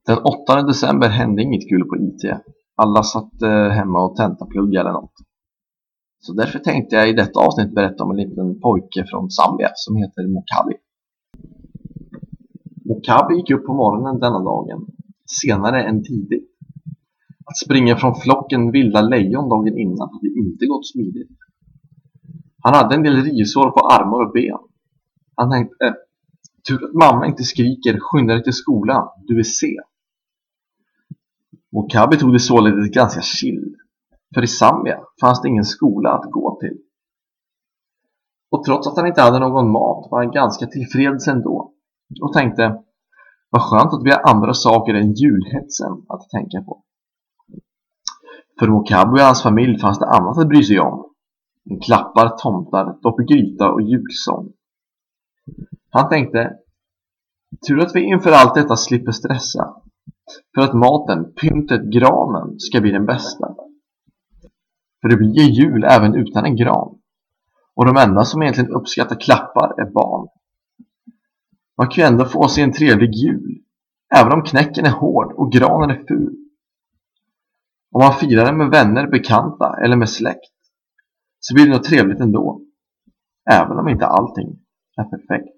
Den 8 december hände inget kul på IT. Alla satt hemma och tentapluggade eller något. Så därför tänkte jag i detta avsnitt berätta om en liten pojke från Zambia som heter Mokabi. Mokabi gick upp på morgonen denna dagen, senare än tidigt. Att springa från flocken vilda lejon dagen innan hade inte gått smidigt. Han hade en del rivsår på armar och ben. Han tänkte, tur att mamma inte skriker, skynda dig till skolan, du är sen. Mokabi tog det således ganska chill. För i Zambia fanns det ingen skola att gå till. Och trots att han inte hade någon mat var han ganska tillfreds ändå. Och tänkte, vad skönt att vi har andra saker än julhetsen att tänka på. För Mokabi och hans familj fanns det annat att bry sig om. Klappar, tomtar, doppelgryta och julsång. Han tänkte, tur att vi inför allt detta slipper stressa. För att maten, pyntet, granen ska bli den bästa. För det blir ju jul även utan en gran. Och de enda som egentligen uppskattar klappar är barn. Man kan ju ändå få sig en trevlig jul. Även om knäcken är hård och granen är ful. Om man firar den med vänner, bekanta eller med släkt, så blir det något trevligt ändå. Även om inte allting är perfekt.